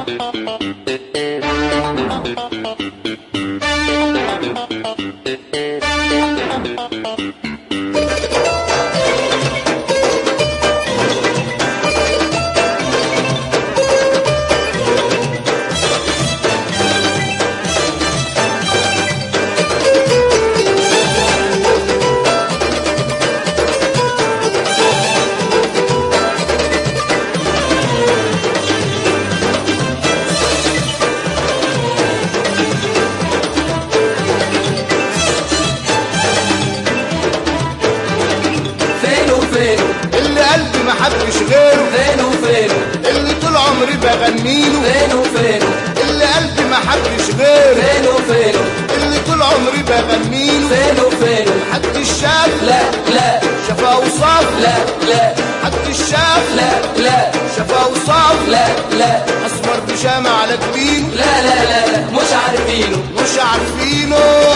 محبش غيره، فينه فينه اللي طول عمري بغنيله، فينه فينه اللي قلبي محبش غيره، فينه فينه اللي طول عمري بغنيله، فينه فينه محدش شاف لا لا شافها وصاف، لا لا محدش شاف لا لا شافها وصاف، لا لا اسمر بشامة على جبينه، لا لا لا لا مش عارفينه مش عارفينه.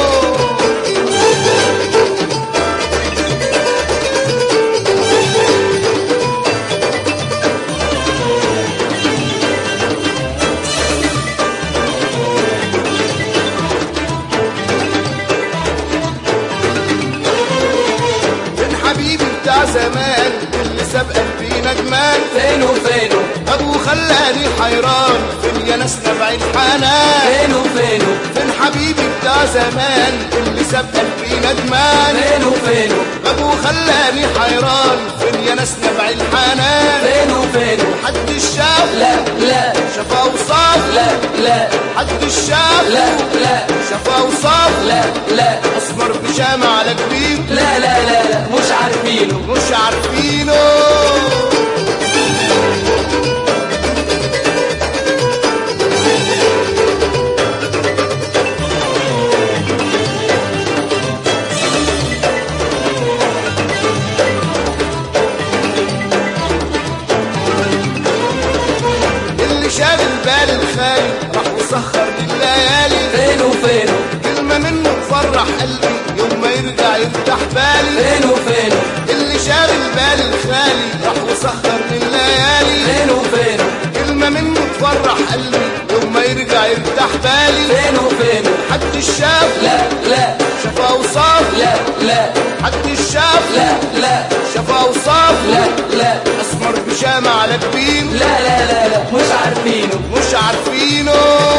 حبيبي بتاع زمان اللي ساب قلبي ندمان، فينه فينه ابو خلاني حيران فين يا ناس نبع الحنان، فينه فينه فين حبيبي بتاع زمان اللي ساب قلبي ندمان، فينه فينه ابو خلاني حيران فين يا ناس نبع الحنان، فينه فينه محدش شاف لا لا شافها وصاف، لا لا محدش شاف لا لا شافها وصاف، لا لا اسمر بشامة على جبين، لا لا لا لا مش عارفينه مش عارفينه. اللي شاغل بال الخالي راح وسخر الليالي، فينه فينه كلمة منه تفرح قلبي يوم ما يرجع يفتح بالي، فينه فينه اللي شاغل بال الخالي راح وسخر الليالي، فينه فينه كلمة منه تفرح قلبي يوم ما يرجع يفتح بالي، فينه فينه محدش شاف لا لا شافها وصاف، لا لا محدش شاف لا لا شافها وصاف، لا لا اسمر بشامة على جبين، لا لا لا لا مش عارفينه مش عارفينه.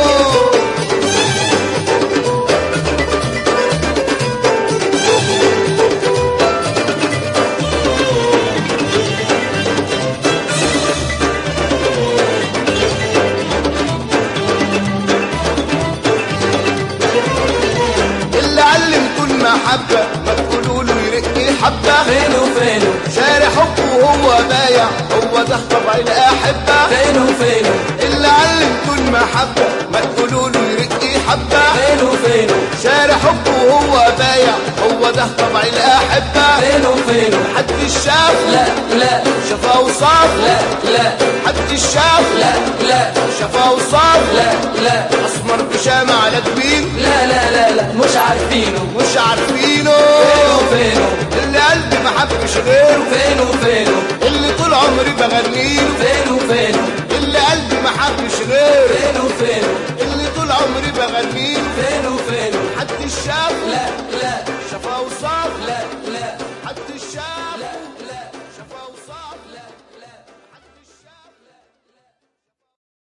اللي علمكوا المحبة ما تقولوا له يرق حبة، فينه فينه شاري حبه وهو بايع هو ده طبع الأحبة، فينه فينه اللي علمكوا المحبة ما تقولوا له يرق حبة، فينه فينه شاري حبه وهو بايع هو ده طبع الأحبة، فينه فينه محدش شاف لا لا شافها وصاف، لا لا محدش شاف لا لا شافها وصاف، لا لا اسمر بشامة على جبين، لا لا لا لا مش عارفينه مش عارفينه. فينه فينه اللي قلبي ما حبش غيره، فينه فينه اللي طول عمري بغنيله، فينه فينه اللي قلبي ما حبش غيره، فينه فينه اللي طول عمري بغنيله.